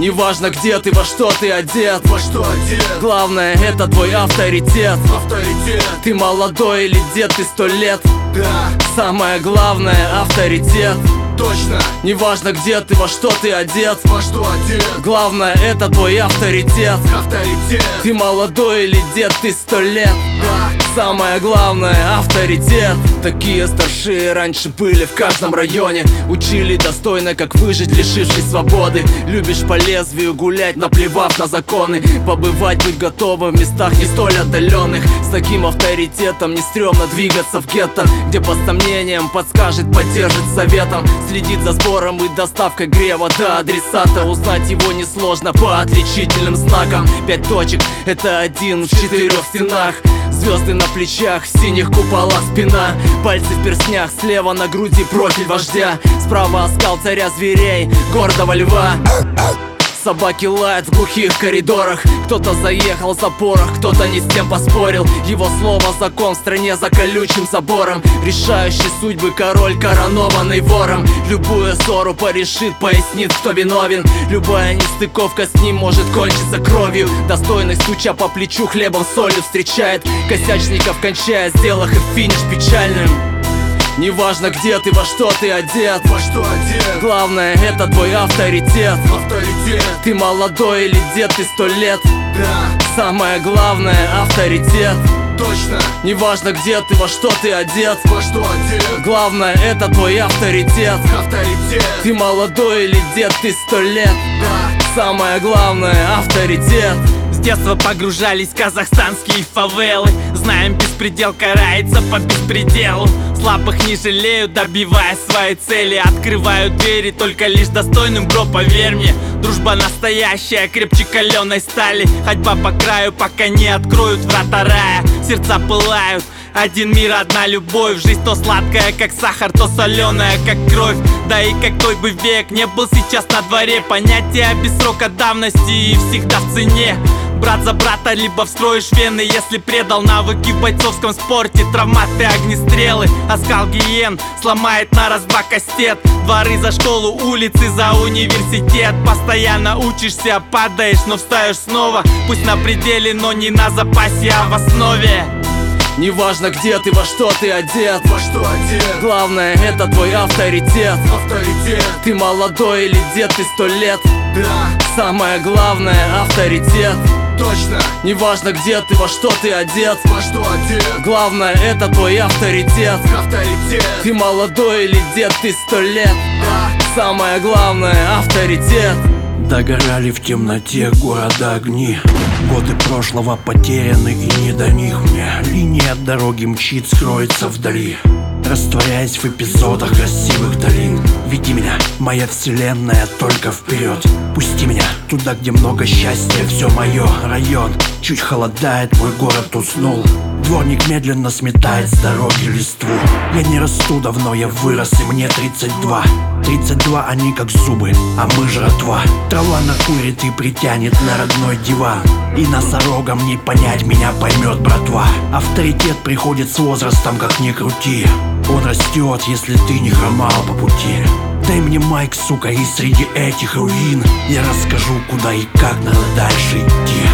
Неважно где ты, во что ты одет, главное это твой авторитет. Ты молодой или дед, ты 100 лет. Самое главное авторитет. Точно. Неважно где ты, во что ты одет, главное это твой авторитет. Ты молодой или дед, ты 100 лет. Самое главное авторитет. Такие старшие раньше были в каждом районе. Учили достойно, как выжить, лишившись свободы. Любишь по лезвию гулять, наплевав на законы. Побывать, быть готовым в местах не столь отдаленных. С таким авторитетом не стрёмно двигаться в гетто, где по сомнениям подскажет, поддержит советом. Следит за сбором и доставкой грева до адресата. Узнать его несложно по отличительным знакам. 5 точек — это 1 в 4 стенах. Звезды на плечах, в синих куполах спина. Пальцы в перстнях, слева на груди профиль вождя. Справа оскал царя зверей, гордого льва. Собаки лают в глухих коридорах. Кто-то заехал в запорах, кто-то не с тем поспорил. Его слово закон в стране за колючим забором. Решающий судьбы король, коронованный вором. Любую ссору порешит, пояснит, кто виновен. Любая нестыковка с ним может кончиться кровью. Достойный, стуча по плечу, хлебом солью встречает косячников, кончая, сделав их финиш печальным. Неважно где ты, во что ты одет, главное это твой авторитет. Ты молодой или дед, ты 100 лет. Самое главное авторитет. Точно. Неважно где ты, во что ты одет, главное это твой авторитет. Ты молодой или дед, ты 100 лет. Самое главное авторитет. С детства погружались в казахстанские фавелы. Знаем, беспредел карается по беспределу. Слабых не жалеют, добивая свои цели. Открывают двери только лишь достойным, бро, поверь мне. Дружба настоящая, крепче каленой стали. Ходьба по краю, пока не откроют врата рая. Сердца пылают, один мир, одна любовь. Жизнь то сладкая, как сахар, то соленая, как кровь. Да и какой бы век не был сейчас на дворе, понятие без срока давности и всегда в цене. Брат за брата, либо встроишь вены, если предал навыки в бойцовском спорте. Травматы, огнестрелы, оскал гиен сломает на раз-два кастет. Дворы за школу, улицы за университет. Постоянно учишься, падаешь, но встаешь снова. Пусть на пределе, но не на запасе, а в основе. Неважно где ты, во что ты одет, главное это твой авторитет. Ты молодой или дед, ты 100 лет. Самое главное авторитет. Точно. Неважно где ты, во что ты одет, главное это твой авторитет. Ты молодой или дед, ты 100 лет. Самое главное авторитет. Догорали в темноте города огни. Годы прошлого потеряны и не до них мне. Линия дороги мчит, скроется вдали, растворяясь в эпизодах красивых долин. Веди меня, моя вселенная, только вперед. Пусти меня туда, где много счастья, все мое. Район чуть холодает, мой город уснул. Дворник медленно сметает с дороги листву. Я не расту давно, я вырос, и мне 32. 32 они как зубы, а мы жратва. Трава накурит и притянет на родной диван. И носорогам не понять, меня поймет братва. Авторитет приходит с возрастом, как ни крути. Он растет, если ты не хромал по пути. Дай мне майк, сука, и среди этих руин я расскажу, куда и как надо дальше идти.